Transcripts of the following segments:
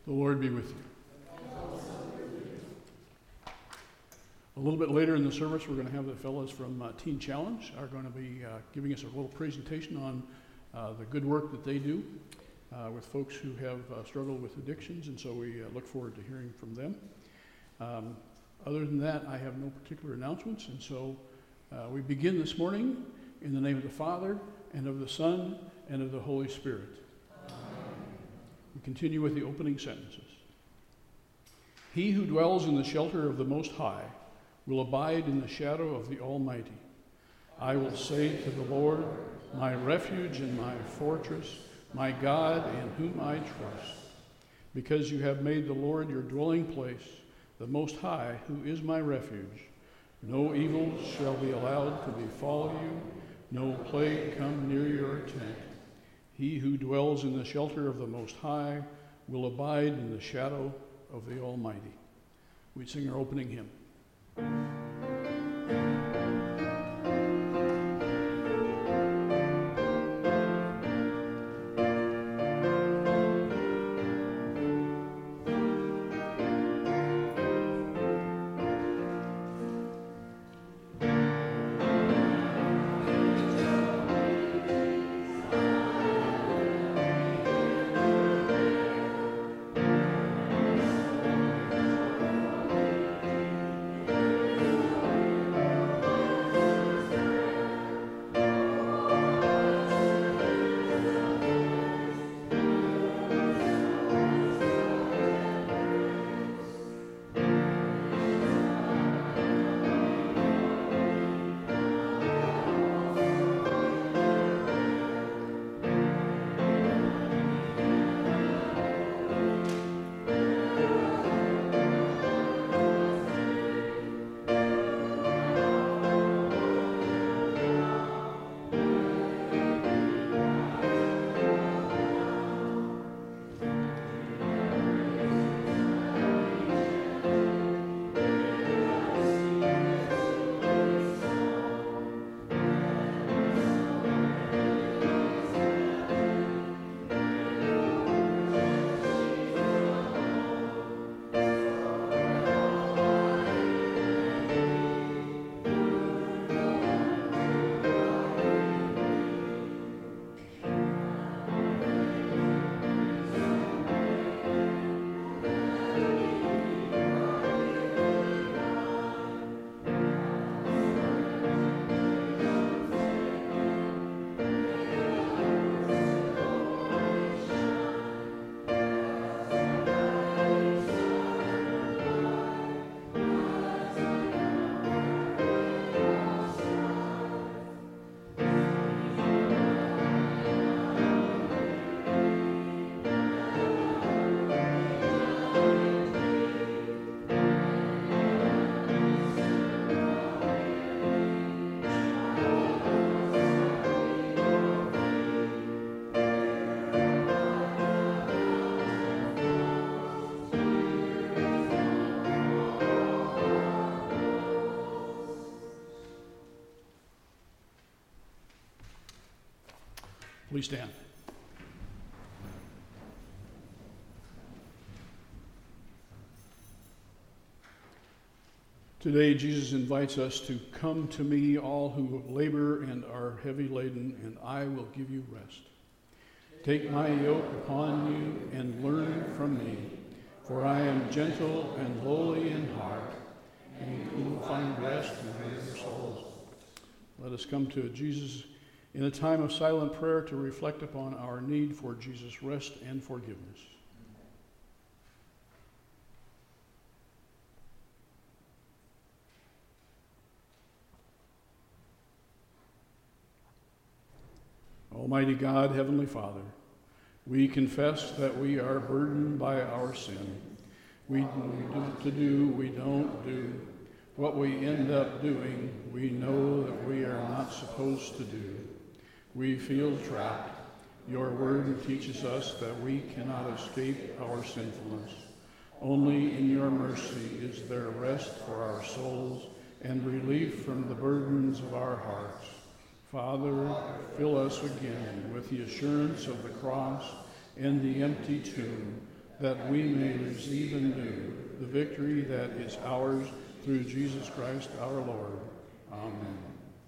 The Lord be with you. A little bit later in the service, we're going to have the fellows from Teen Challenge are going to be giving us a little presentation on the good work that they do with folks who have struggled with addictions, and so we look forward to hearing from them. Other than that, I have no particular announcements, and so we begin this morning in the name of the Father, and of the Son, and of the Holy Spirit. Amen. We continue with the opening sentences. He who dwells in the shelter of the Most High will abide in the shadow of the Almighty. I will say to the Lord, my refuge and my fortress, my God in whom I trust. Because you have made the Lord your dwelling place, the Most High, who is my refuge, no evil shall be allowed to befall you, no plague come near your tent. He who dwells in the shelter of the Most High will abide in the shadow of the Almighty. We sing our opening hymn. Please stand. Today, Jesus invites us to come to me, all who labor and are heavy laden, and I will give you rest. Take my yoke upon you and learn from me, for I am gentle and lowly in heart, and you will find rest in your souls. Let us come to Jesus in a time of silent prayer to reflect upon our need for Jesus' rest and forgiveness. Almighty God, Heavenly Father, we confess that we are burdened by our sin. We do, we don't do. What we end up doing, we know that we are not supposed to do. We feel trapped. Your word teaches us that we cannot escape our sinfulness. Only in your mercy is there rest for our souls and relief from the burdens of our hearts. Father, fill us again with the assurance of the cross and the empty tomb, that we may receive anew the victory that is ours through Jesus Christ our Lord. Amen.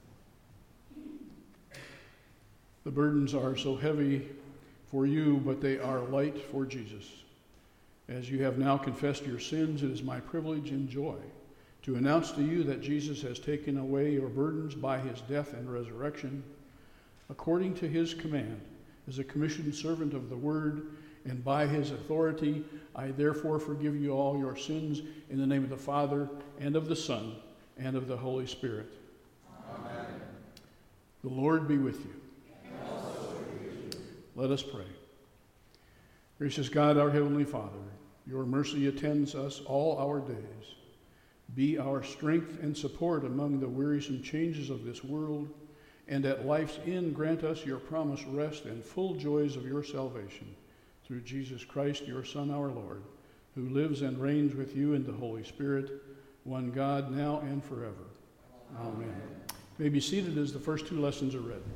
The burdens are so heavy for you, but they are light for Jesus. As you have now confessed your sins, it is my privilege and joy to announce to you that Jesus has taken away your burdens by his death and resurrection. According to his command, as a commissioned servant of the word, and by his authority, I therefore forgive you all your sins in the name of the Father, and of the Son, and of the Holy Spirit. Amen. The Lord be with you. And also with you. Let us pray. Gracious God, our Heavenly Father, your mercy attends us all our days. Be our strength and support among the wearisome changes of this world, and at life's end grant us your promised rest and full joys of your salvation. Through Jesus Christ, your Son, our Lord, who lives and reigns with you in the Holy Spirit, one God, now and forever. Amen. Amen. You may be seated as the first two lessons are read.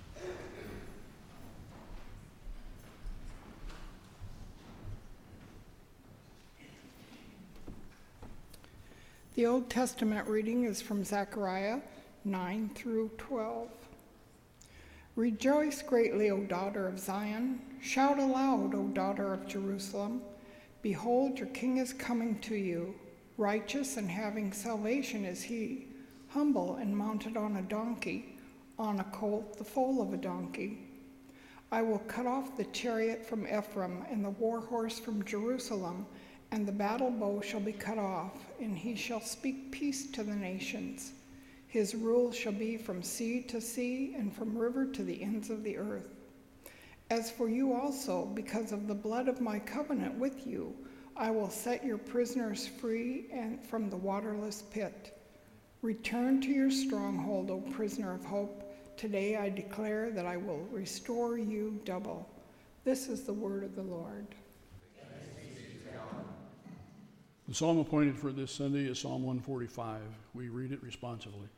The Old Testament reading is from Zechariah 9 through 12. Rejoice greatly, O daughter of Zion. Shout aloud, O daughter of Jerusalem. Behold, your king is coming to you. Righteous and having salvation is he, humble and mounted on a donkey, on a colt, the foal of a donkey. I will cut off the chariot from Ephraim and the war horse from Jerusalem, and the battle bow shall be cut off, and he shall speak peace to the nations. His rule shall be from sea to sea and from river to the ends of the earth. As for you also, because of the blood of my covenant with you, I will set your prisoners free and from the waterless pit. Return to your stronghold, O prisoner of hope. Today I declare that I will restore you double. This is the word of the Lord. The psalm appointed for this Sunday is Psalm 145. We read it responsively.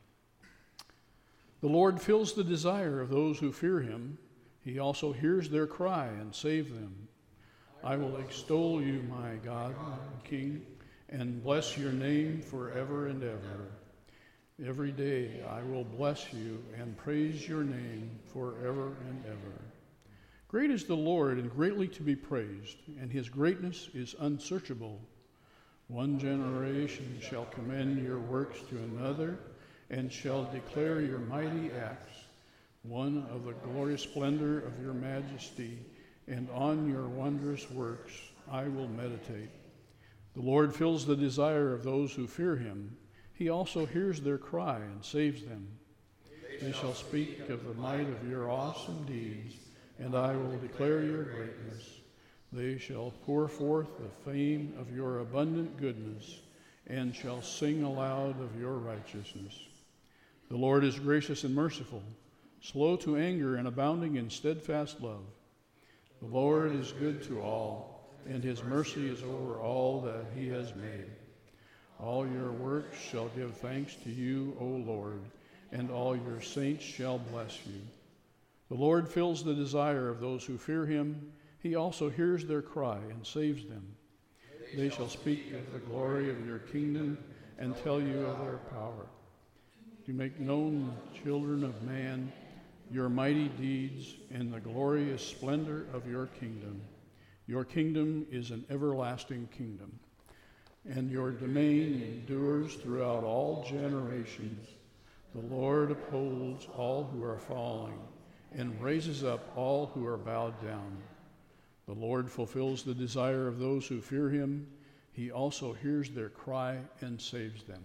The Lord fills the desire of those who fear him. He also hears their cry and saves them. I will extol you, my God, my King, and bless your name forever and ever. Every day I will bless you and praise your name forever and ever. Great is the Lord and greatly to be praised, and his greatness is unsearchable. One generation shall commend your works to another, and shall declare your mighty acts. One of the glorious splendor of your majesty, and on your wondrous works I will meditate. The Lord fills the desire of those who fear him. He also hears their cry and saves them. They shall speak of the might of your awesome deeds, and I will declare your greatness. They shall pour forth the fame of your abundant goodness, and shall sing aloud of your righteousness. The Lord is gracious and merciful, slow to anger and abounding in steadfast love. The Lord is good to all, and his mercy is over all that he has made. All your works shall give thanks to you, O Lord, and all your saints shall bless you. The Lord fills the desire of those who fear him. He also hears their cry and saves them. They shall speak of the glory of your kingdom and tell you of their power, to make known, children of man, your mighty deeds and the glorious splendor of your kingdom. Your kingdom is an everlasting kingdom, and your domain endures throughout all generations. The Lord upholds all who are falling and raises up all who are bowed down. The Lord fulfills the desire of those who fear him. He also hears their cry and saves them.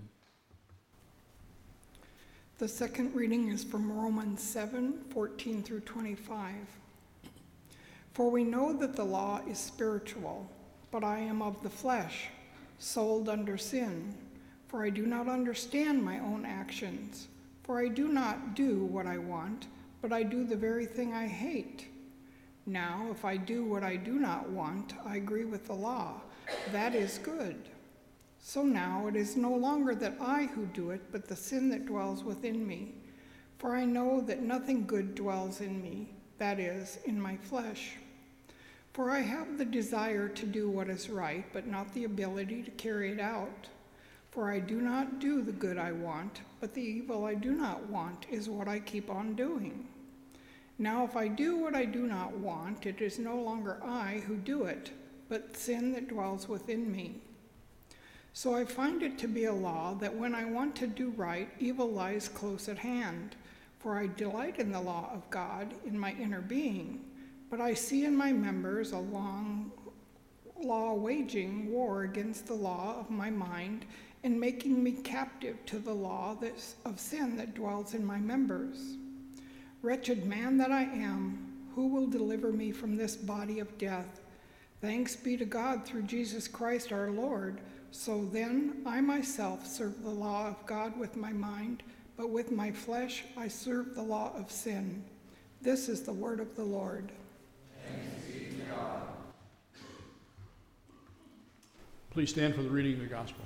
The second reading is from Romans 7:14 through 25. For we know that the law is spiritual, but I am of the flesh, sold under sin. For I do not understand my own actions. For I do not do what I want, but I do the very thing I hate. Now, if I do what I do not want, I agree with the law. That is good. So now it is no longer that I who do it, but the sin that dwells within me. For I know that nothing good dwells in me, that is, in my flesh. For I have the desire to do what is right, but not the ability to carry it out. For I do not do the good I want, but the evil I do not want is what I keep on doing. Now if I do what I do not want, it is no longer I who do it, but sin that dwells within me. So I find it to be a law that when I want to do right, evil lies close at hand. For I delight in the law of God in my inner being, but I see in my members a long law waging war against the law of my mind and making me captive to the law of sin that dwells in my members. Wretched man that I am, who will deliver me from this body of death? Thanks be to God through Jesus Christ our Lord. So then I myself serve the law of God with my mind, but with my flesh I serve the law of sin. This is the word of the Lord. Thanks be to God. Please stand for the reading of the gospel.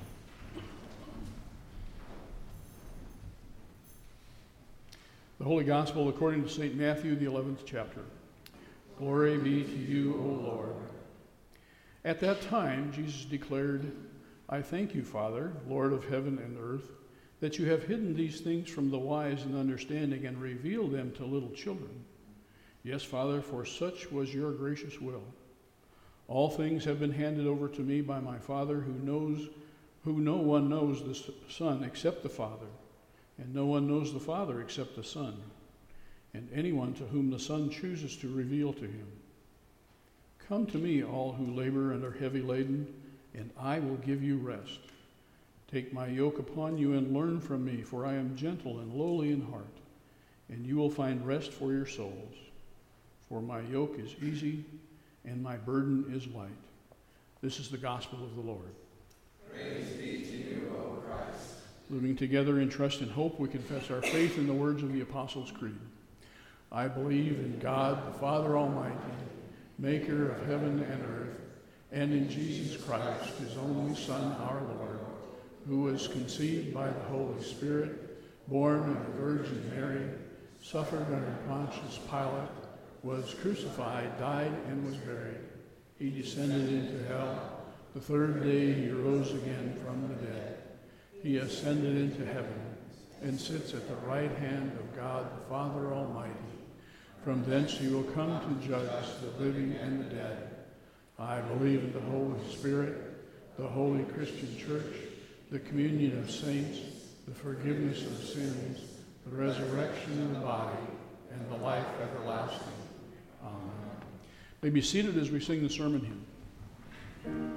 The Holy Gospel according to St. Matthew, the 11th chapter. Glory be to you, O Lord. At that time, Jesus declared, I thank you, Father, Lord of heaven and earth, that you have hidden these things from the wise and understanding and revealed them to little children. Yes, Father, for such was your gracious will. All things have been handed over to me by my Father, who no one knows the Son except the Father, and no one knows the Father except the Son, and anyone to whom the Son chooses to reveal to him. Come to me, all who labor and are heavy laden, and I will give you rest. Take my yoke upon you and learn from me, for I am gentle and lowly in heart, and you will find rest for your souls. For my yoke is easy and my burden is light. This is the gospel of the Lord. Praise be to you, O Christ. Living together in trust and hope, we confess our faith in the words of the Apostles' Creed. I believe in God, the Father Almighty, maker of heaven and earth, and in Jesus Christ, his only Son, our Lord, who was conceived by the Holy Spirit, born of the Virgin Mary, suffered under Pontius Pilate, was crucified, died, and was buried. He descended into hell. The third day he rose again from the dead. He ascended into heaven and sits at the right hand of God the Father Almighty. From thence he will come to judge the living and the dead. I believe in the Holy Spirit, the holy Christian church, the communion of saints, the forgiveness of sins, the resurrection of the body, and the life everlasting. Amen. May be seated as we sing the sermon hymn.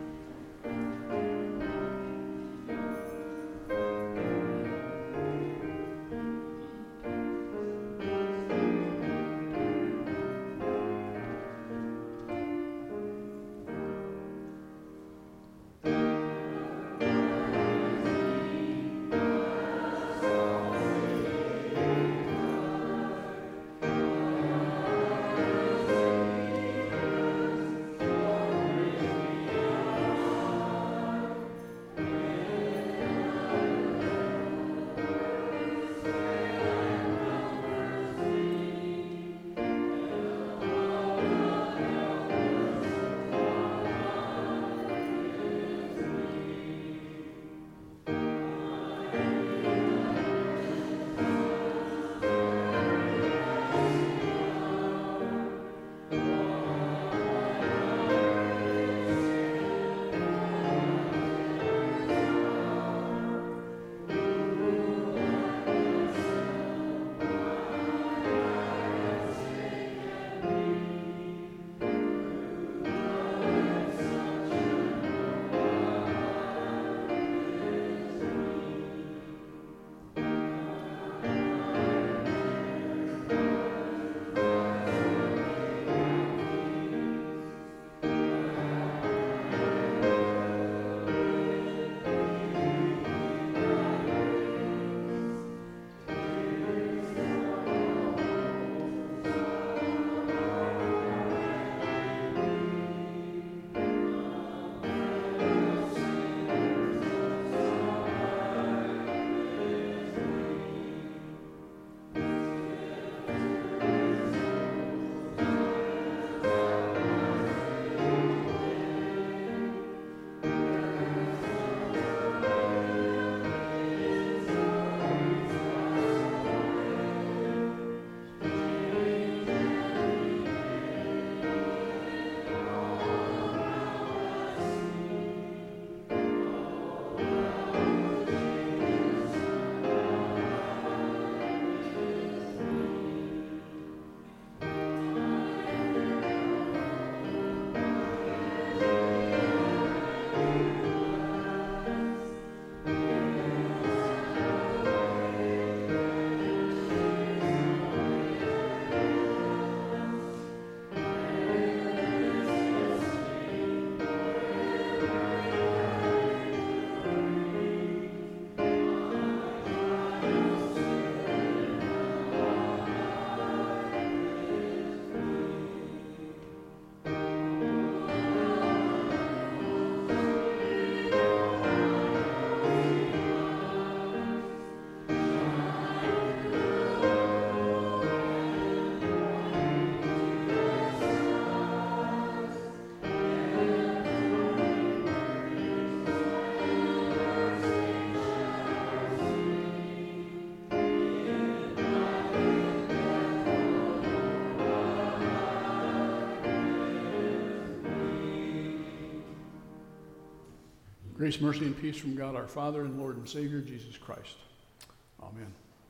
Grace, mercy, and peace from God our Father and Lord and Savior, Jesus Christ. Amen.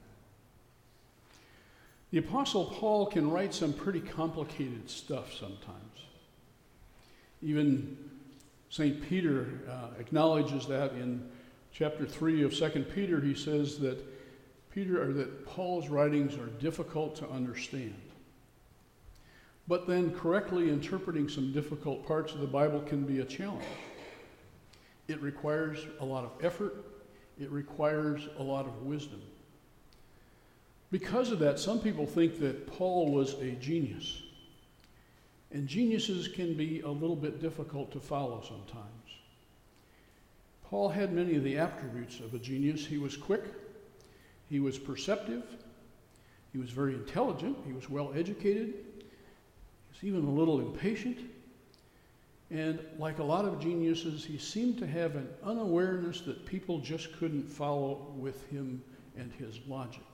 The Apostle Paul can write some pretty complicated stuff sometimes. Even St. Peter acknowledges that in chapter 3 of 2 Peter. He says that Paul's writings are difficult to understand. But then correctly interpreting some difficult parts of the Bible can be a challenge. It requires a lot of effort. It requires a lot of wisdom. Because of that, some people think that Paul was a genius. And geniuses can be a little bit difficult to follow sometimes. Paul had many of the attributes of a genius. He was quick. He was perceptive. He was very intelligent. He was well educated. He was even a little impatient. And like a lot of geniuses, he seemed to have an unawareness that people just couldn't follow with him and his logic.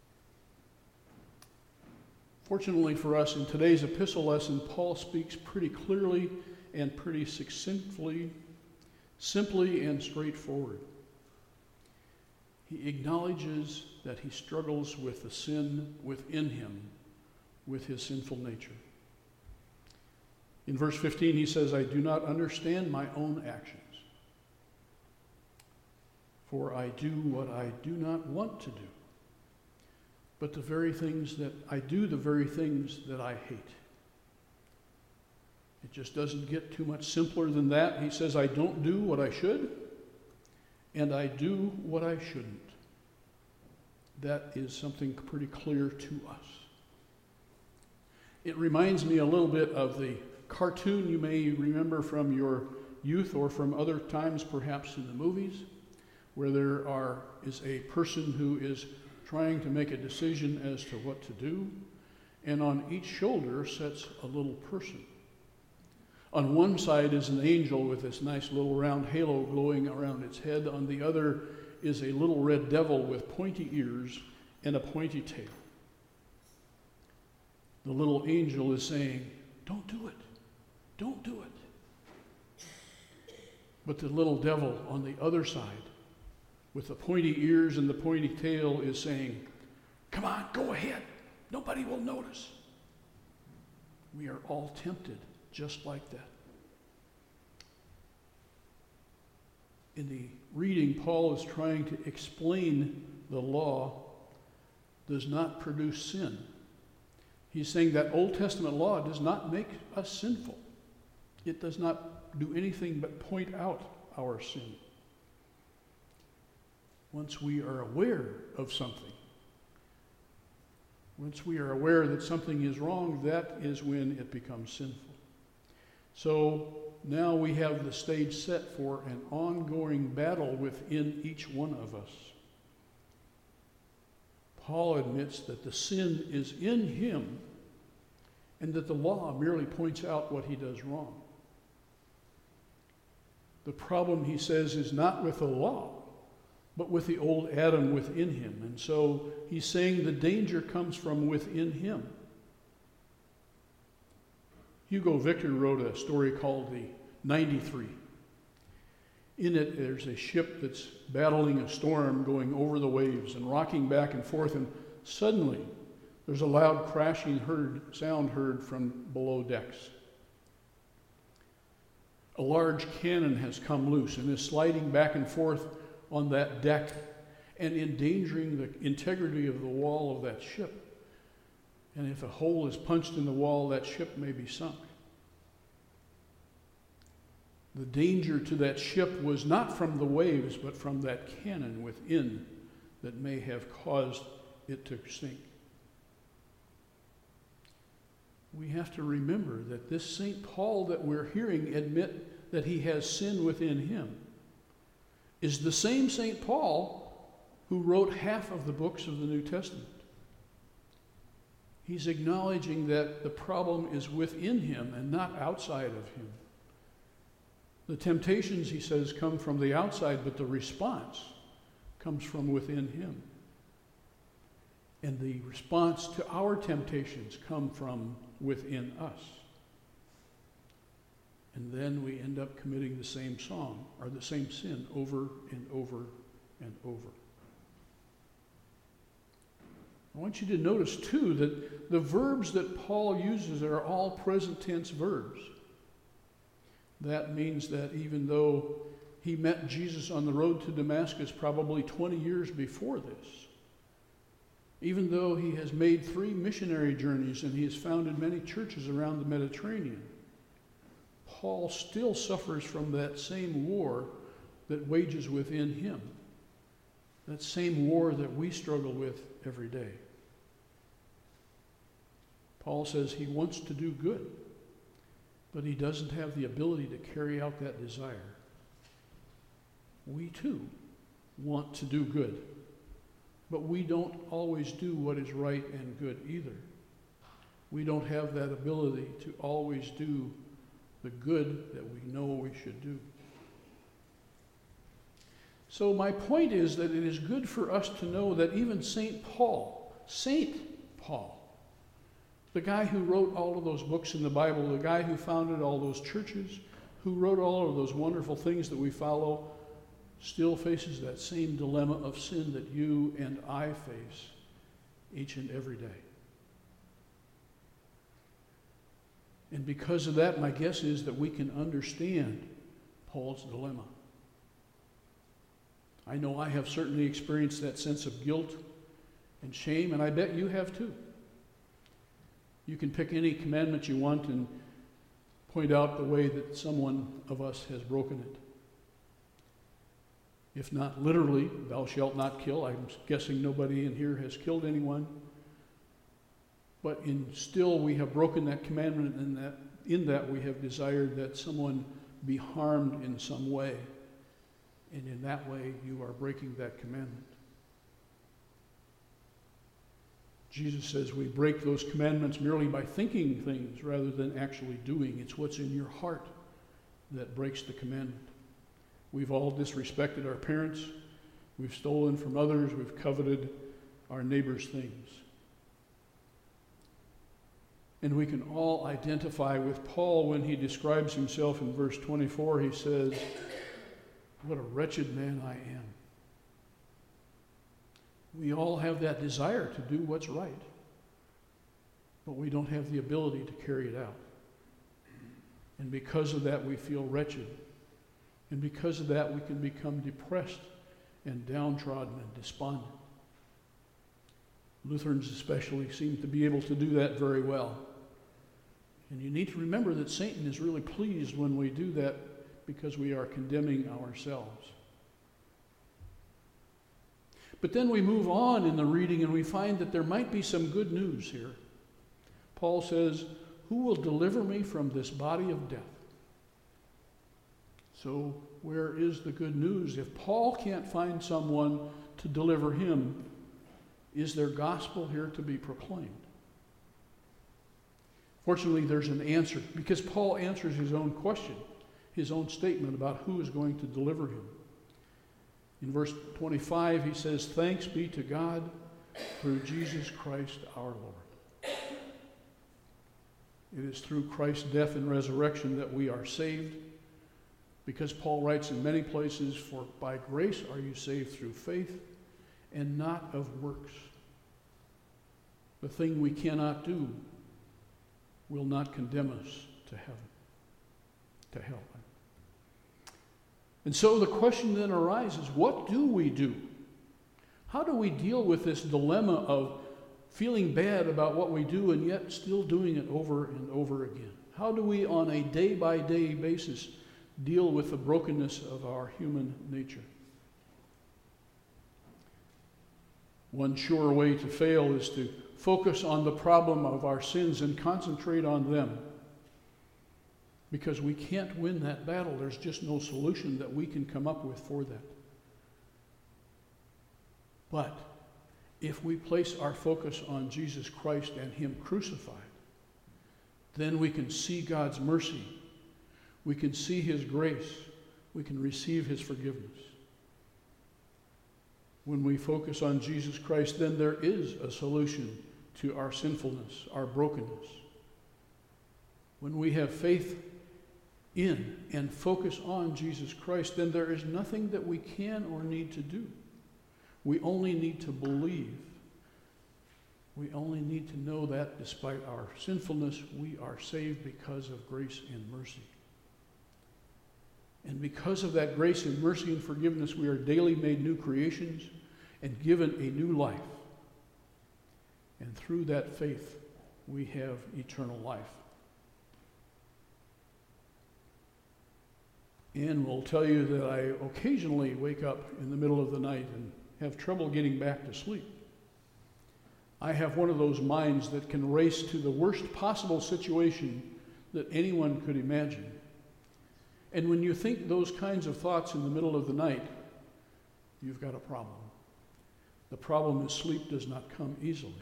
Fortunately for us, in today's epistle lesson, Paul speaks pretty clearly and pretty succinctly, simply and straightforward. He acknowledges that he struggles with the sin within him, with his sinful nature. In verse 15, he says, I do not understand my own actions, for I do what I do not want to do. But the very things that I do, the very things that I hate. It just doesn't get too much simpler than that. He says, I don't do what I should, and I do what I shouldn't. That is something pretty clear to us. It reminds me a little bit of the cartoon you may remember from your youth or from other times, perhaps in the movies, where there is a person who is trying to make a decision as to what to do, and on each shoulder sits a little person. On one side is an angel with this nice little round halo glowing around its head. On the other is a little red devil with pointy ears and a pointy tail. The little angel is saying, don't do it. Don't do it. But the little devil on the other side, with the pointy ears and the pointy tail, is saying, come on, go ahead. Nobody will notice. We are all tempted just like that. In the reading, Paul is trying to explain the law does not produce sin. He's saying that Old Testament law does not make us sinful. It does not do anything but point out our sin. Once we are aware of something, once we are aware that something is wrong, that is when it becomes sinful. So now we have the stage set for an ongoing battle within each one of us. Paul admits that the sin is in him and that the law merely points out what he does wrong. The problem, he says, is not with the law, but with the old Adam within him. And so he's saying the danger comes from within him. Hugo Victor wrote a story called The 93. In it, there's a ship that's battling a storm going over the waves and rocking back and forth, and suddenly there's a loud crashing sound heard from below decks. A large cannon has come loose and is sliding back and forth on that deck and endangering the integrity of the wall of that ship. And if a hole is punched in the wall, that ship may be sunk. The danger to that ship was not from the waves, but from that cannon within that may have caused it to sink. We have to remember that this St. Paul that we're hearing admit that he has sin within him is the same St. Paul who wrote half of the books of the New Testament. He's acknowledging that the problem is within him and not outside of him. The temptations, he says, come from the outside, but the response comes from within him. And the response to our temptations come from within us. And then we end up committing the same song or the same sin over and over and over. I want you to notice, too, that the verbs that Paul uses are all present tense verbs. That means that even though he met Jesus on the road to Damascus probably 20 years before this, even though he has made 3 missionary journeys and he has founded many churches around the Mediterranean, Paul still suffers from that same war that wages within him, that same war that we struggle with every day. Paul says he wants to do good, but he doesn't have the ability to carry out that desire. We too want to do good, but we don't always do what is right and good either. We don't have that ability to always do the good that we know we should do. So my point is that it is good for us to know that even St. Paul, the guy who wrote all of those books in the Bible, the guy who founded all those churches, who wrote all of those wonderful things that we follow, still faces that same dilemma of sin that you and I face each and every day. And because of that, my guess is that we can understand Paul's dilemma. I know I have certainly experienced that sense of guilt and shame, and I bet you have too. You can pick any commandment you want and point out the way that someone of us has broken it. If not literally, thou shalt not kill. I'm guessing nobody in here has killed anyone. But still we have broken that commandment, and in that we have desired that someone be harmed in some way. And in that way you are breaking that commandment. Jesus says we break those commandments merely by thinking things rather than actually doing. It's what's in your heart that breaks the commandment. We've all disrespected our parents. We've stolen from others. We've coveted our neighbor's things. And we can all identify with Paul when he describes himself in verse 24. He says, "What a wretched man I am." We all have that desire to do what's right, but we don't have the ability to carry it out. And because of that, we feel wretched. And because of that, we can become depressed and downtrodden and despondent. Lutherans especially seem to be able to do that very well. And you need to remember that Satan is really pleased when we do that because we are condemning ourselves. But then we move on in the reading and we find that there might be some good news here. Paul says, "Who will deliver me from this body of death?" So where is the good news? If Paul can't find someone to deliver him, is there gospel here to be proclaimed? Fortunately, there's an answer, because Paul answers his own question, his own statement about who is going to deliver him. In verse 25, he says, "Thanks be to God through Jesus Christ our Lord." It is through Christ's death and resurrection that we are saved, because Paul writes in many places, "For by grace are you saved through faith, and not of works." The thing we cannot do will not condemn us to hell. And so the question then arises, what do we do? How do we deal with this dilemma of feeling bad about what we do and yet still doing it over and over again? How do we, on a day-by-day basis, deal with the brokenness of our human nature? One sure way to fail is to focus on the problem of our sins and concentrate on them. Because we can't win that battle. There's just no solution that we can come up with for that. But if we place our focus on Jesus Christ and Him crucified, then we can see God's mercy. We can see His grace. We can receive His forgiveness. When we focus on Jesus Christ, then there is a solution to our sinfulness, our brokenness. When we have faith in and focus on Jesus Christ, then there is nothing that we can or need to do. We only need to believe. We only need to know that despite our sinfulness, we are saved because of grace and mercy. And because of that grace and mercy and forgiveness, we are daily made new creations and given a new life. And through that faith, we have eternal life. And will tell you that I occasionally wake up in the middle of the night and have trouble getting back to sleep. I have one of those minds that can race to the worst possible situation that anyone could imagine. And when you think those kinds of thoughts in the middle of the night, you've got a problem. The problem is sleep does not come easily.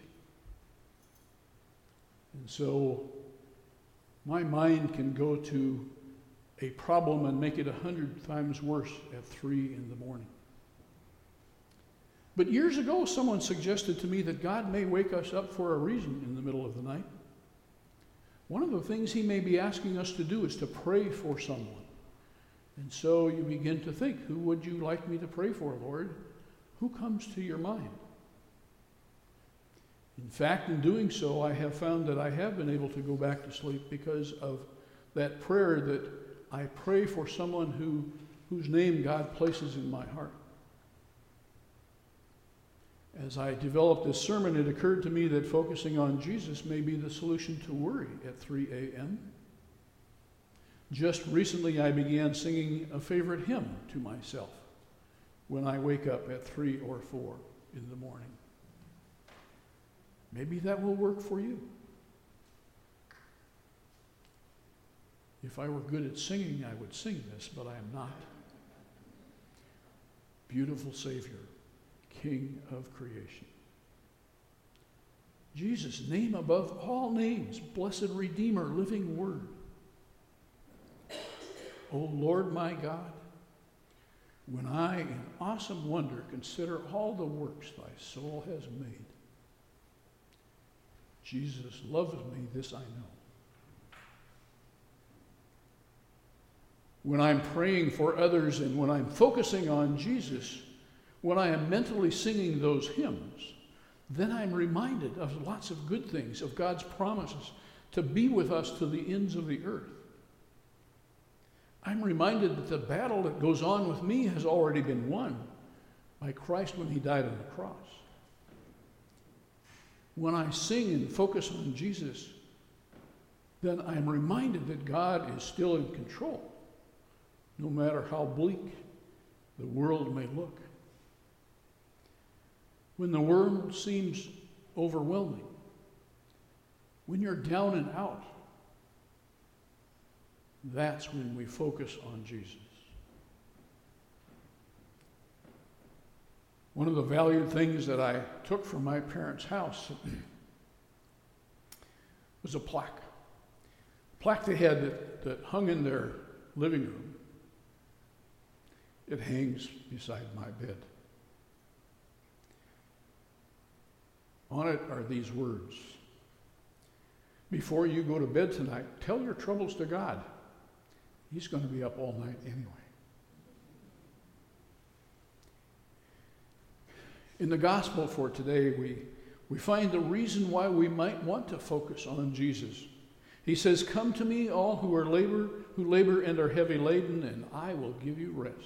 And so my mind can go to a problem and make it 100 times worse at 3 in the morning. But years ago, someone suggested to me that God may wake us up for a reason in the middle of the night. One of the things he may be asking us to do is to pray for someone. And so you begin to think, who would you like me to pray for, Lord? Who comes to your mind? In fact, in doing so, I have found that I have been able to go back to sleep because of that prayer that I pray for someone whose name God places in my heart. As I developed this sermon, it occurred to me that focusing on Jesus may be the solution to worry at 3 a.m. Just recently, I began singing a favorite hymn to myself when I wake up at 3 or 4 in the morning. Maybe that will work for you. If I were good at singing, I would sing this, but I am not. Beautiful Savior, King of creation. Jesus, name above all names, blessed Redeemer, living Word. O Lord my God, when I in awesome wonder consider all the works thy soul has made, Jesus loves me, this I know. When I'm praying for others and when I'm focusing on Jesus, when I am mentally singing those hymns, then I'm reminded of lots of good things, of God's promises to be with us to the ends of the earth. I'm reminded that the battle that goes on with me has already been won by Christ when he died on the cross. When I sing and focus on Jesus, then I'm reminded that God is still in control, no matter how bleak the world may look. When the world seems overwhelming, when you're down and out, that's when we focus on Jesus. One of the valued things that I took from my parents' house was a plaque. A plaque they had that hung in their living room. It hangs beside my bed. On it are these words: before you go to bed tonight, tell your troubles to God. He's going to be up all night anyway. In the gospel for today, we find the reason why we might want to focus on Jesus. He says, "Come to me, all who labor and are heavy laden, and I will give you rest."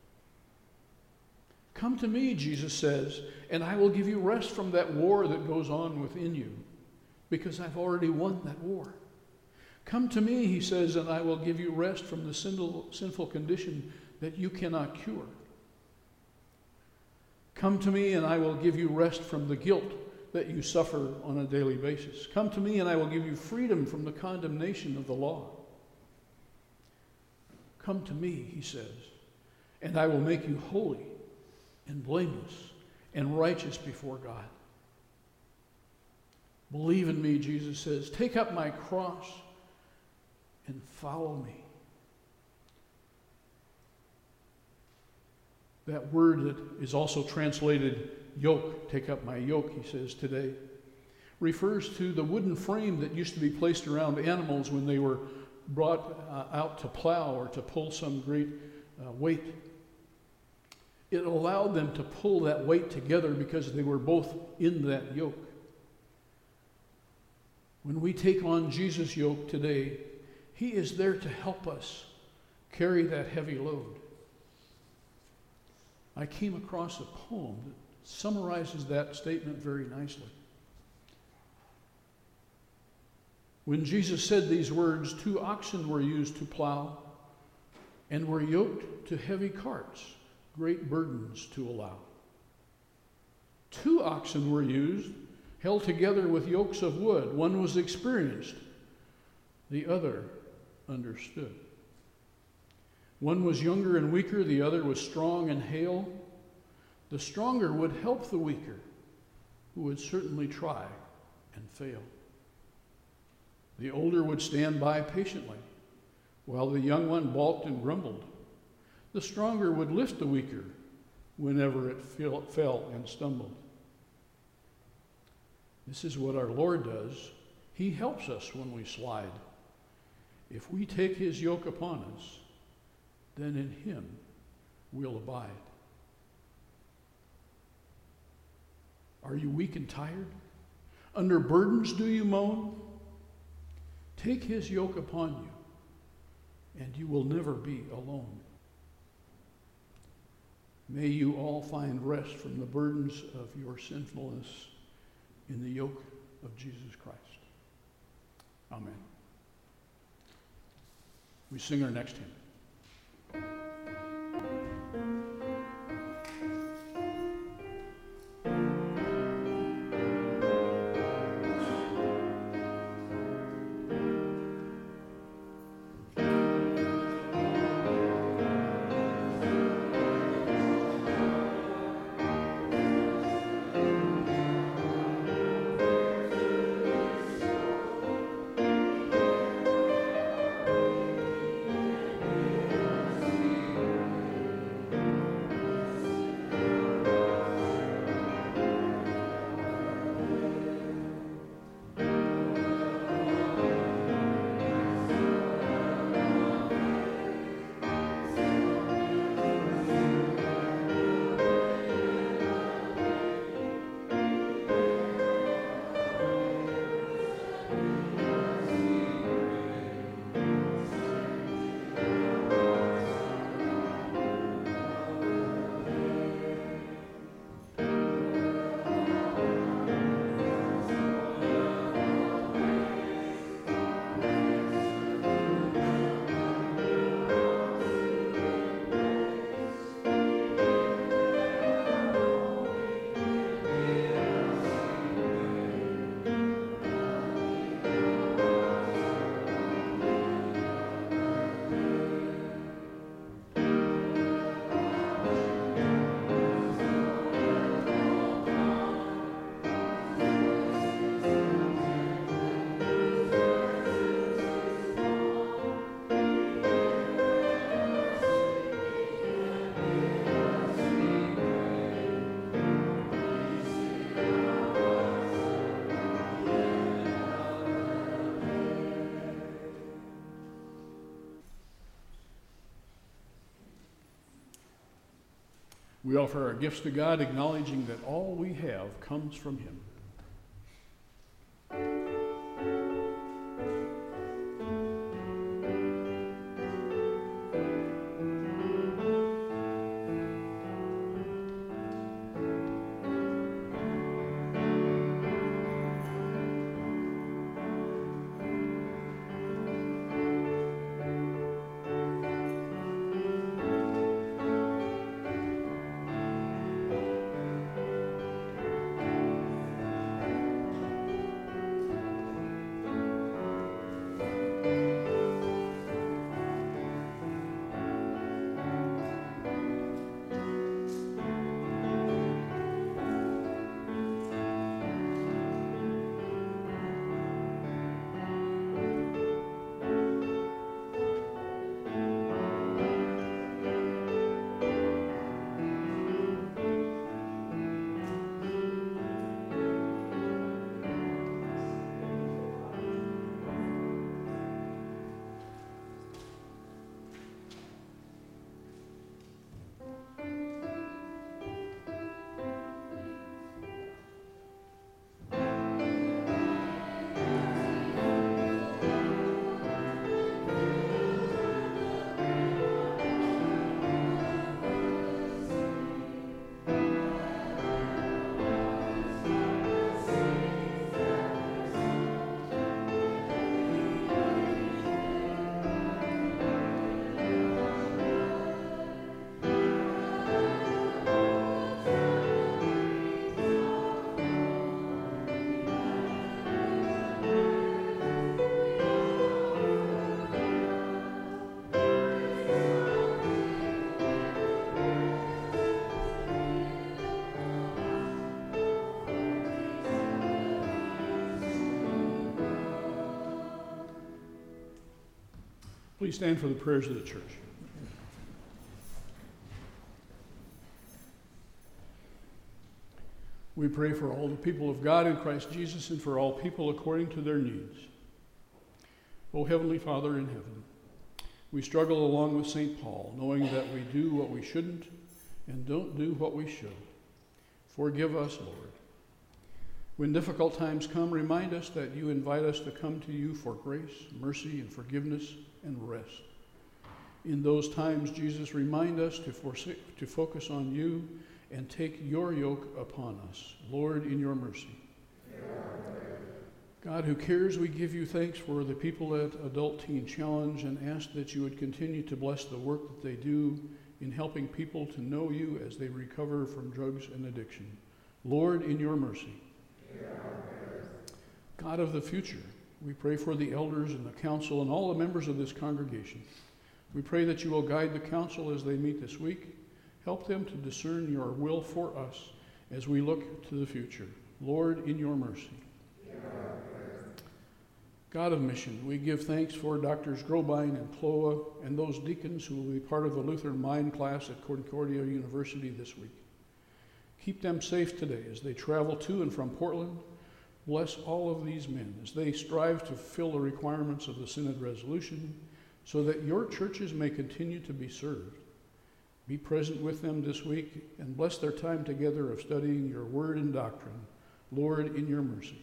Come to me, Jesus says, and I will give you rest from that war that goes on within you, because I've already won that war. Come to me, he says, and I will give you rest from the sinful condition that you cannot cure. Come to me, and I will give you rest from the guilt that you suffer on a daily basis. Come to me, and I will give you freedom from the condemnation of the law. Come to me, he says, and I will make you holy and blameless and righteous before God. Believe in me, Jesus says. Take up my cross and follow me. That word that is also translated yoke, take up my yoke, he says today, refers to the wooden frame that used to be placed around animals when they were brought out to plow or to pull some great weight, it allowed them to pull that weight together because they were both in that yoke. When we take on Jesus' yoke today, he is there to help us carry that heavy load. I came across a poem that summarizes that statement very nicely. When Jesus said these words, 2 oxen were used to plow and were yoked to heavy carts, great burdens to allow. 2 oxen were used, held together with yokes of wood. One was experienced, the other understood. One was younger and weaker, the other was strong and hale. The stronger would help the weaker, who would certainly try and fail. The older would stand by patiently, while the young one balked and grumbled. The stronger would lift the weaker whenever it fell and stumbled. This is what our Lord does. He helps us when we slide. If we take his yoke upon us, then in him we'll abide. Are you weak and tired? Under burdens do you moan? Take his yoke upon you, and you will never be alone. May you all find rest from the burdens of your sinfulness in the yoke of Jesus Christ. Amen. We sing our next hymn. We offer our gifts to God, acknowledging that all we have comes from him. Please stand for the prayers of the church. We pray for all the people of God in Christ Jesus and for all people according to their needs. O Heavenly Father in heaven, we struggle along with St. Paul, knowing that we do what we shouldn't and don't do what we should. Forgive us, Lord. When difficult times come, remind us that you invite us to come to you for grace, mercy, and forgiveness and rest. In those times, Jesus, remind us to focus on you and take your yoke upon us. Lord, in your mercy. God who cares, we give you thanks for the people at Adult Teen Challenge and ask that you would continue to bless the work that they do in helping people to know you as they recover from drugs and addiction. Lord, in your mercy. God of the future, we pray for the elders and the council and all the members of this congregation. We pray that you will guide the council as they meet this week. Help them to discern your will for us as we look to the future. Lord, in your mercy. God of mission, we give thanks for Drs. Grobine and Ploa and those deacons who will be part of the Lutheran Mind class at Concordia University this week. Keep them safe today as they travel to and from Portland. Bless all of these men as they strive to fulfill the requirements of the Synod resolution so that your churches may continue to be served. Be present with them this week and bless their time together of studying your word and doctrine. Lord, in your mercy.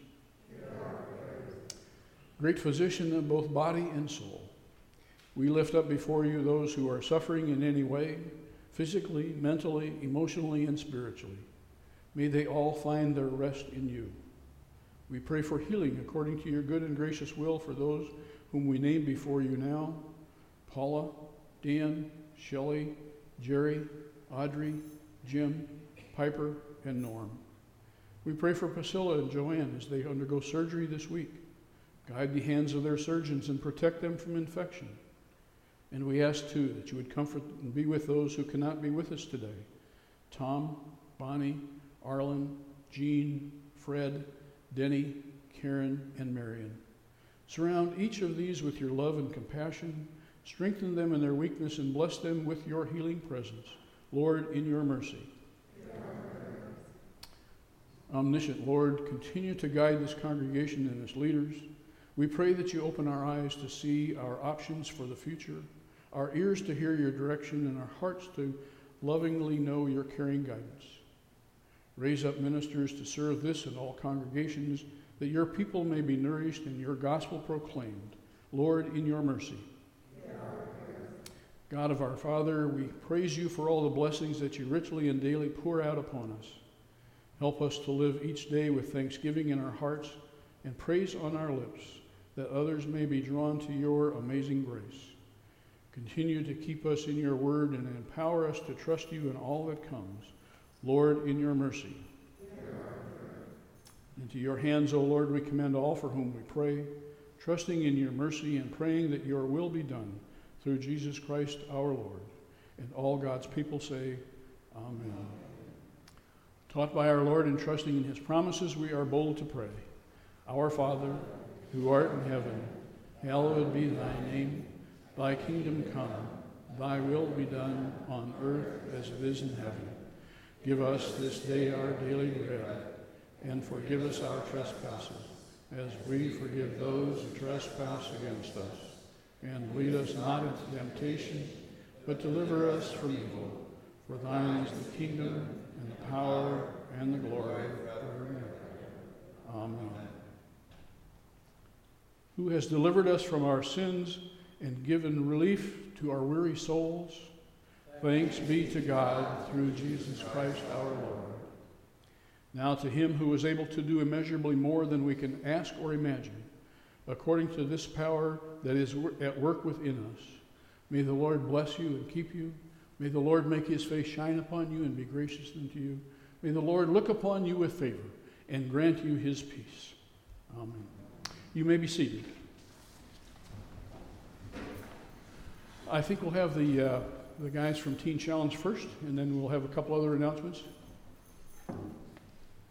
Great physician of both body and soul, we lift up before you those who are suffering in any way, physically, mentally, emotionally, and spiritually. May they all find their rest in you. We pray for healing according to your good and gracious will for those whom we name before you now: Paula, Dan, Shelley, Jerry, Audrey, Jim, Piper, and Norm. We pray for Priscilla and Joanne as they undergo surgery this week. Guide the hands of their surgeons and protect them from infection. And we ask, too, that you would comfort and be with those who cannot be with us today: Tom, Bonnie, Arlen, Jean, Fred, Denny, Karen, and Marion. Surround each of these with your love and compassion. Strengthen them in their weakness and bless them with your healing presence. Lord, in your mercy. Omniscient Lord, continue to guide this congregation and its leaders. We pray that you open our eyes to see our options for the future, our ears to hear your direction, and our hearts to lovingly know your caring guidance. Raise up ministers to serve this and all congregations, that your people may be nourished and your gospel proclaimed. Lord, in your mercy. God of our Father, we praise you for all the blessings that you richly and daily pour out upon us. Help us to live each day with thanksgiving in our hearts and praise on our lips, that others may be drawn to your amazing grace. Continue to keep us in your word and empower us to trust you in all that comes. Lord, in your mercy. Into your hands, O Lord, we commend all for whom we pray, trusting in your mercy and praying that your will be done through Jesus Christ our Lord. And all God's people say, Amen. Taught by our Lord and trusting in his promises, we are bold to pray. Our Father, who art in heaven, hallowed be thy name. Thy kingdom come, thy will be done on earth as it is in heaven. Give us this day our daily bread, and forgive us our trespasses, as we forgive those who trespass against us. And lead us not into temptation, but deliver us from evil. For thine is the kingdom, and the power, and the glory forever. Amen. Who has delivered us from our sins and given relief to our weary souls? Thanks be to God through Jesus Christ our Lord. Now to him who is able to do immeasurably more than we can ask or imagine, according to this power that is at work within us, may the Lord bless you and keep you. May the Lord make his face shine upon you and be gracious unto you. May the Lord look upon you with favor and grant you his peace. Amen. You may be seated. I think we'll have the guys from Teen Challenge first, and then we'll have a couple other announcements.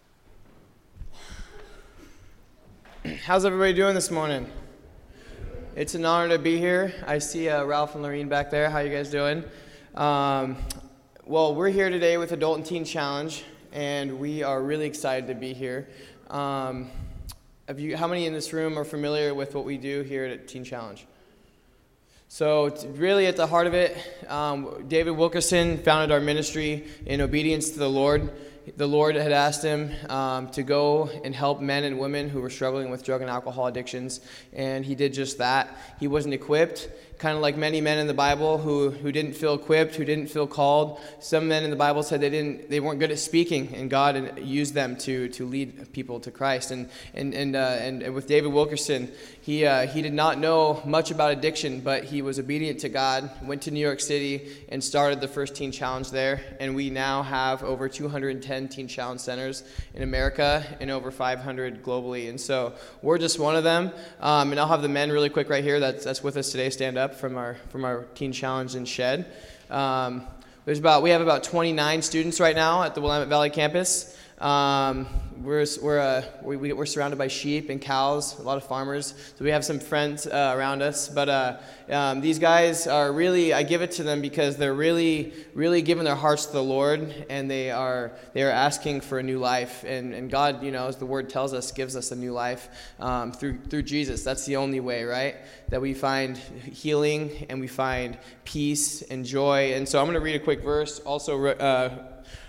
How's everybody doing this morning? It's an honor to be here. I see Ralph and Lorene back there. How you guys doing? Well, we're here today with Adult and Teen Challenge, and we are really excited to be here. How many in this room are familiar with what we do here at Teen Challenge? So really at the heart of it, David Wilkerson founded our ministry in obedience to the Lord. The Lord had asked him to go and help men and women who were struggling with drug and alcohol addictions, and he did just that. He wasn't equipped, kind of like many men in the Bible who didn't feel equipped, who didn't feel called. Some men in the Bible said they weren't good at speaking, and God used them to lead people to Christ. And with David Wilkerson, he did not know much about addiction, but he was obedient to God, went to New York City and started the first Teen Challenge there, and we now have over 210 Teen Challenge centers in America and over 500 globally. And so we're just one of them. And I'll have the men really quick right here that's with us today stand up from our Teen Challenge in Shed. We have about 29 students right now at the Willamette Valley campus. We're surrounded by sheep and cows, a lot of farmers, so we have some friends around us. But these guys are really, I give it to them because they're really, really giving their hearts to the Lord, and they are asking for a new life. And God, as the Word tells us, gives us a new life through Jesus. That's the only way, right? That we find healing and we find peace and joy. And so I'm going to read a quick verse, also.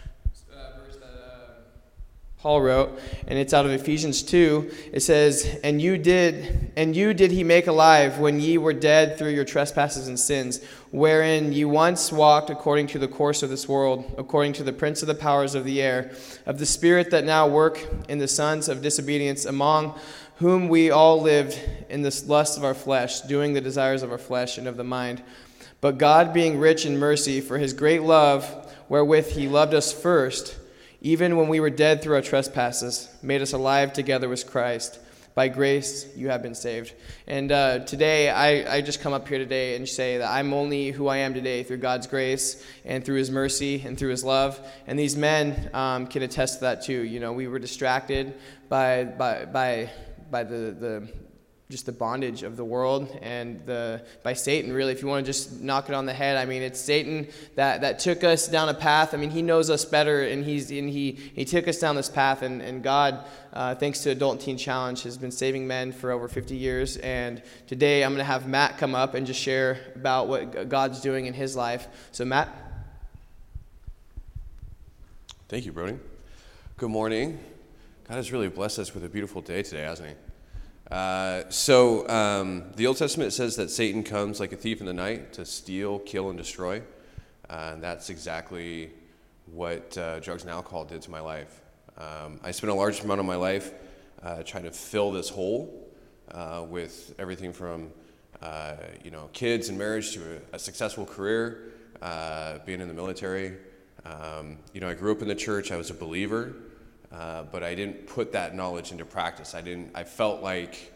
Paul wrote, and it's out of Ephesians 2. It says, and you did he make alive when ye were dead through your trespasses and sins, wherein ye once walked according to the course of this world, according to the prince of the powers of the air, of the spirit that now work in the sons of disobedience, among whom we all lived in the lust of our flesh, doing the desires of our flesh and of the mind. But God, being rich in mercy, for his great love, wherewith he loved us first, even when we were dead through our trespasses, made us alive together with Christ. By grace you have been saved. And today, I just come up here today and say that I'm only who I am today through God's grace and through his mercy and through his love. And these men can attest to that too. We were distracted by the just the bondage of the world and by Satan, really. If you want to just knock it on the head, it's Satan that took us down a path. He knows us better, and he took us down this path, and God, thanks to Adult and Teen Challenge, has been saving men for over 50 years. And today I'm going to have Matt come up and just share about what God's doing in his life. So Matt. Thank you, Brody. Good morning. God has really blessed us with a beautiful day today, hasn't he? The Old Testament says that Satan comes like a thief in the night to steal, kill, and destroy. And that's exactly what drugs and alcohol did to my life. I spent a large amount of my life trying to fill this hole with everything from kids and marriage to a successful career, being in the military. I grew up in the church. I was a believer. But I didn't put that knowledge into practice. I felt like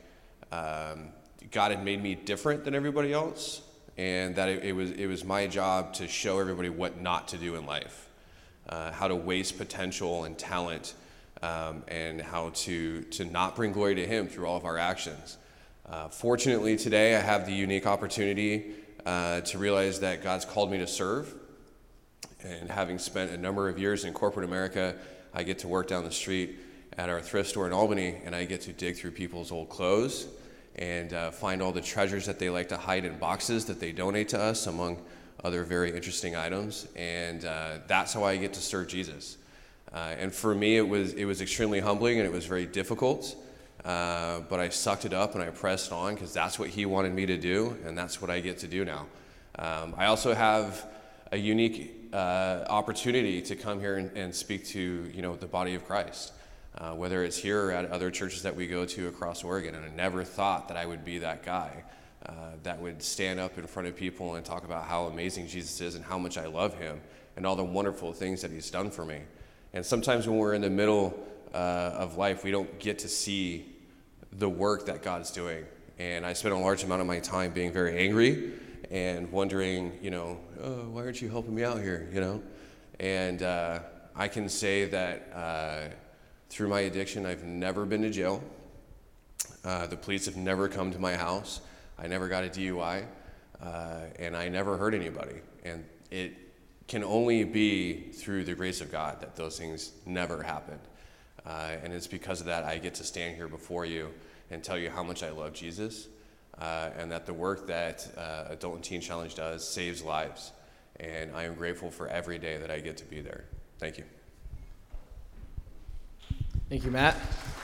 God had made me different than everybody else, and that it was my job to show everybody what not to do in life, how to waste potential and talent, and how to not bring glory to him through all of our actions. Fortunately, today I have the unique opportunity to realize that God's called me to serve, and having spent a number of years in corporate America, I get to work down the street at our thrift store in Albany, and I get to dig through people's old clothes and find all the treasures that they like to hide in boxes that they donate to us, among other very interesting items. And that's how I get to serve Jesus. And for me, it was extremely humbling, and it was very difficult. But I sucked it up and I pressed on, because that's what he wanted me to do, and that's what I get to do now. I also have a unique opportunity to come here and speak to the body of Christ, whether it's here or at other churches that we go to across Oregon. And I never thought that I would be that guy that would stand up in front of people and talk about how amazing Jesus is and how much I love him and all the wonderful things that he's done for me. And sometimes when we're in the middle of life, we don't get to see the work that God's doing. And I spent a large amount of my time being very angry and wondering, why aren't you helping me out here, And I can say that through my addiction, I've never been to jail. The police have never come to my house. I never got a DUI, and I never hurt anybody. And it can only be through the grace of God that those things never happened. And it's because of that I get to stand here before you and tell you how much I love Jesus, and that the work that Adult and Teen Challenge does saves lives. And I am grateful for every day that I get to be there. Thank you. Thank you, Matt.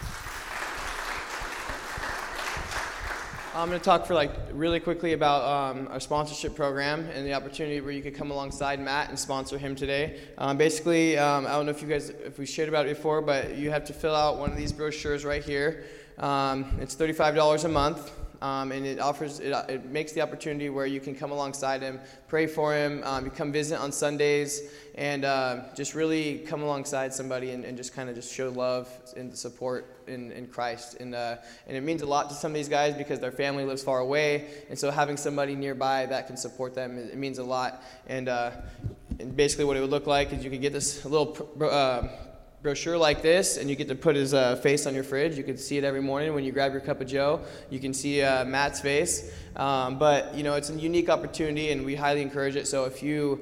I'm going to talk for really quickly about our sponsorship program and the opportunity where you could come alongside Matt and sponsor him today. Basically, I don't know if we shared about it before, but you have to fill out one of these brochures right here. It's $35 a month. And it makes the opportunity where you can come alongside him, pray for him, you come visit on Sundays, and just really come alongside somebody and just kind of just show love and support in Christ. And it means a lot to some of these guys because their family lives far away, and so having somebody nearby that can support them, it means a lot. And basically what it would look like is you could get this little brochure like this, and you get to put his face on your fridge. You can see it every morning when you grab your cup of joe. You can see Matt's face. But it's a unique opportunity, and we highly encourage it. So if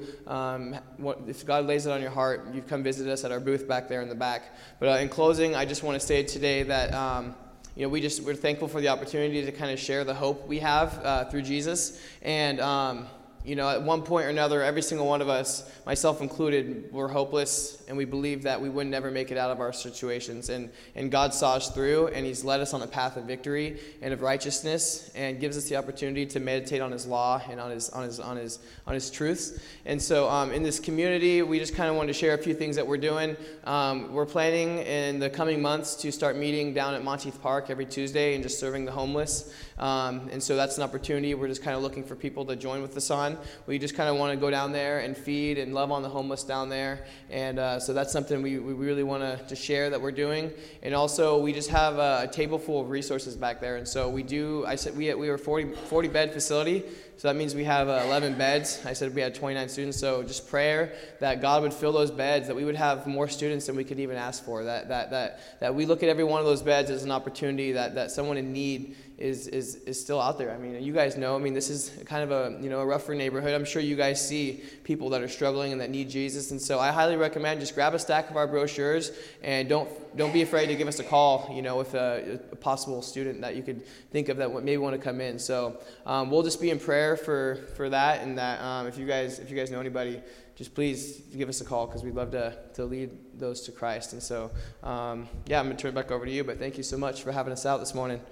if God lays it on your heart, you come visit us at our booth back there in the back. But in closing, I just want to say today that we're thankful for the opportunity to kind of share the hope we have through Jesus. And at one point or another, every single one of us, myself included, were hopeless, and we believed that we would never make it out of our situations. And God saw us through, and He's led us on a path of victory and of righteousness, and gives us the opportunity to meditate on His law and on His truths. And so, in this community, we just kind of wanted to share a few things that we're doing. We're planning in the coming months to start meeting down at Monteith Park every Tuesday and just serving the homeless. And so that's an opportunity. We're just kind of looking for people to join with us on. We just kind of want to go down there and feed and love on the homeless down there. And so that's something we really want to share that we're doing. And also, we just have a table full of resources back there. And so we were 40 bed facility. So that means we have 11 beds. I said we had 29 students. So just prayer that God would fill those beds, that we would have more students than we could even ask for. That we look at every one of those beds as an opportunity that someone in need is still out there. I mean, you guys know, this is kind of a rougher neighborhood. I'm sure you guys see people that are struggling and that need Jesus. And so I highly recommend just grab a stack of our brochures and don't be afraid to give us a call, with a possible student that you could think of that maybe want to come in. So we'll just be in prayer for that, and that if you guys know anybody, just please give us a call, because we'd love to lead those to Christ. And so, I'm going to turn it back over to you, but thank you so much for having us out this morning.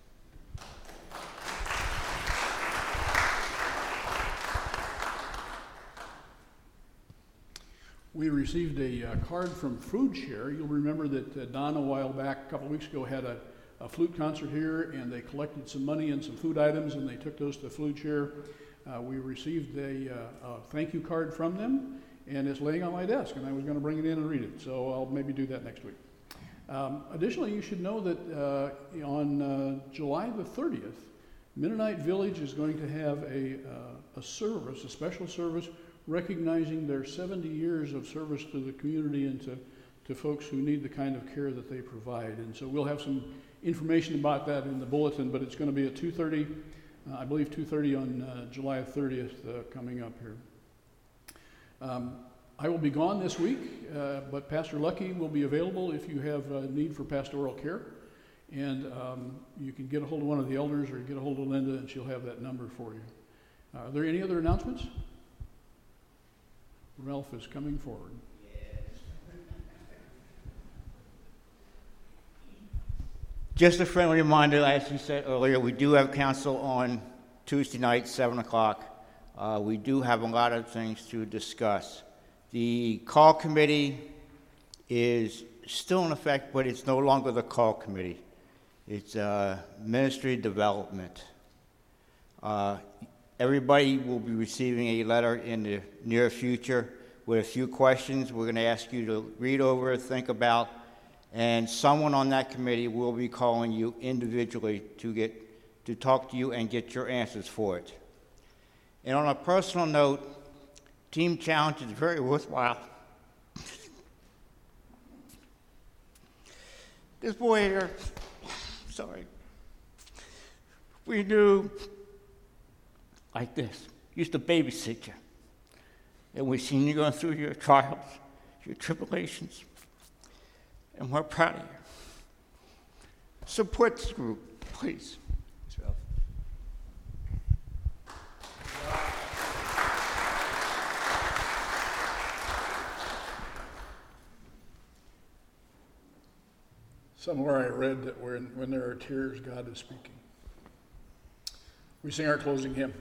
We received a card from Food Share. You'll remember that Don, a while back, a couple weeks ago, had a flute concert here, and they collected some money and some food items, and they took those to Food Share. We received a thank you card from them, and it's laying on my desk, and I was going to bring it in and read it, so I'll maybe do that next week. Additionally, you should know that on July the 30th, Mennonite Village is going to have a special service, recognizing their 70 years of service to the community and to folks who need the kind of care that they provide. And so we'll have some information about that in the bulletin, but it's going to be at 2:30, I believe 2:30 on July 30th coming up here. I will be gone this week, but Pastor Lucky will be available if you have a need for pastoral care. And you can get a hold of one of the elders or get a hold of Linda, and she'll have that number for you. Are there any other announcements? Ralph is coming forward. Just a friendly reminder, as you said earlier, we do have council on Tuesday night, 7 o'clock. We do have a lot of things to discuss. The call committee is still in effect, but it's no longer the call committee. It's ministry development. Everybody will be receiving a letter in the near future with a few questions we're going to ask you to read over, think about, and someone on that committee will be calling you individually to talk to you and get your answers for it. And on a personal note, Team Challenge is very worthwhile. This boy here, sorry, we knew like this, used to babysit you. And we've seen you going through your trials, your tribulations, and we're proud of you. Support this group, please. Somewhere I read that when there are tears, God is speaking. We sing our closing hymn.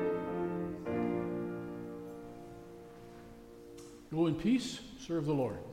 Go in peace, serve the Lord.